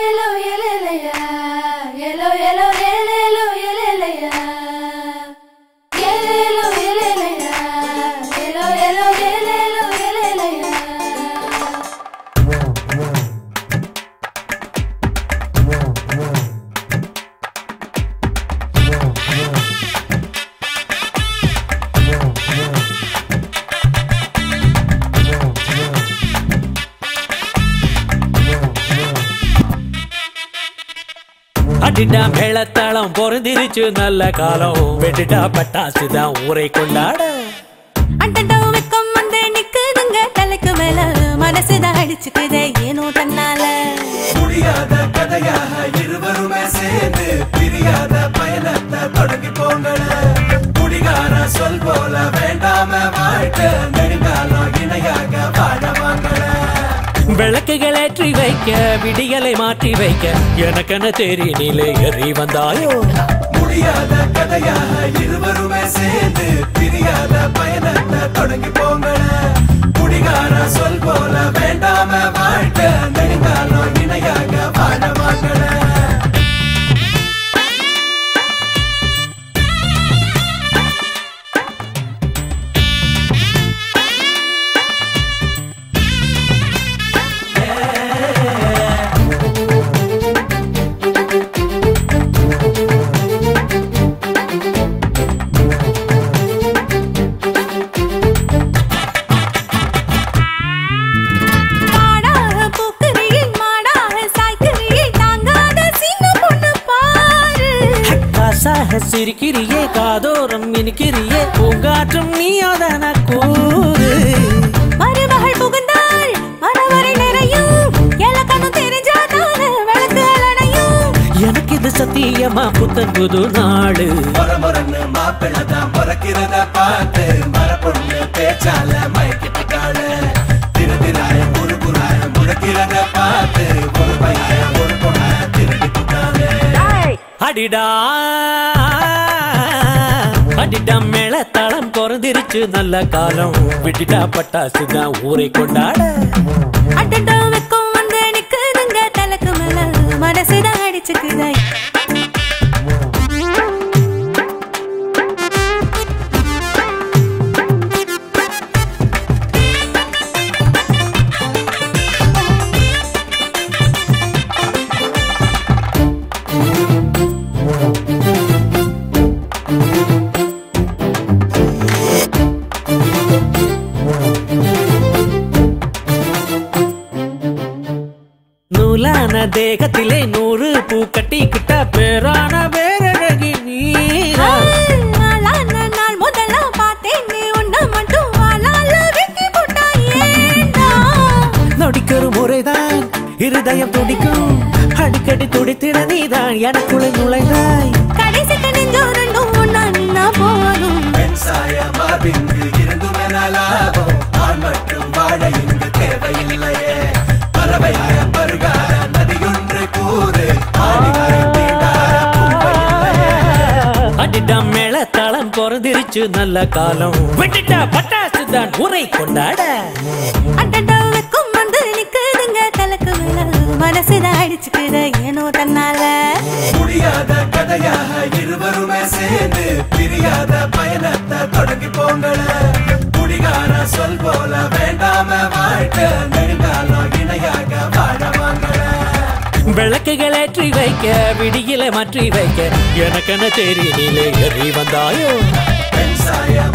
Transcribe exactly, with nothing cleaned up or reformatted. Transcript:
yellow yellow ya yellow yellow yellow yellow ya yellow yellow ya yellow yellow yellow yellow ya அடிடா மேளத்தாளம் பொருந்திருச்சு நல்ல காலம் வெடிடா பட்டாசுதான் ஊரை கொண்டாட அண்டண்டா வெக்கம் வந்து நிக்குதுங்க தலைக்கு மேல மனசுதான் அடிச்சுக்குதே ஏனோ தன்னால முடியாத கதையாக இருவருமே சேர்ந்து பிரியாத பயணத்தை தொடங்கி போங்கள குடிகார சொல் போல வேண்டாம வாழ்க்கை நெடுங்காலம் இணையாக வாழவாங்கள விளக்குகள் ஏற்றி வைக்க விடியலை மாற்றி வைக்க எனக்கென தேரி நிலை எறி வந்தாயோ முடியாத கதையாக இருவருமே சேர்ந்து பிரியாத பயணத்தை தொடங்கி போங்கள குடிகார சொல் போல வேண்டாம வாழ்க்கை நெடுங்காலம் இணையாக வாழவாங்கள சிரிக்கிறியே காதோரம் இனிக்கிறியே பூங்காற்றும் நீயோதான கூறு மருமகள் புகுந்தாள் மனவரை நிறையும் எலக்கணும் தெரிஞ்சாதான விளக்கு அலனையும் எனக்கு இது சத்தியமா புத்தன் புது நாடு மரமரன்னு மாப்பிள்ளதான் பிறக்கிறத பார்த்து மரப்பொண்ணு பேச்சால மயக்கிட்டாள திருதிராய முறுகுறாய முழக்கிறத பார்த்து ஒரு பைய ஒரு பொண்ண திருடிட்டாளே அடிடா அடிடா மேளத்தாளம் பொறந்திருச்சு நல்ல காலம் விட்டுட்டா பட்டாசுதான் ஊரை கொண்டாட அண்டண்டா வெக்கம் வந்து நிக்குதுங்க தலைக்கு மேல மனசுதான் அடிச்சுக்குதே நூலான தேகத்திலே நூறு பூ கட்டி கிட்ட பேரான பேரழகி நீரா நாள் முதல்ல பார்த்தேன் நீ உன்ன மட்டும் வாழால வெட்டி போட்டாயேடா நொடிக்கொரு முறைதான் இருதயம் துடிக்கும் அடிக்கடி துடித்திட நீதான் எனக்குள்ளே நுழைந்தாய் கடைசிக்கு நெஞ்சோரண்டும் ஒன்னா போதும் பெண்சாய மார்பிங்கு இருந்தும் என லாபம் ஆண் மட்டும் வாழ இங்கு தேவையில்லையே பறவையாய பருகார நதியொன்று கூறு அடிடா மேளத்தாளம் பொறந்திருச்சு நல்ல காலம் விட்டுட்டா பட்டாசுதான் ஊரை கொண்டாட அண்டண்டா வெக்கம் வந்து நிக்குதுங்க தலைக்கு மேல மனசுதான் அடிச்சுக்குதே ஏனோ தன்னால முடியாத கதையாக இருவருமே சேர்ந்து பிரியாத பயணத்தை தொடங்கி போங்கள குடிகார சொல் போல வேண்டாம வாழ்க்கை நெடுங்காலம் இணையாக வாழவாங்கள விளக்குகள் ஏற்றி வைக்க விடியில மாற்றி வைக்க எனக்கென தேரி நிலை எறி வந்தாயோ பெண்சாய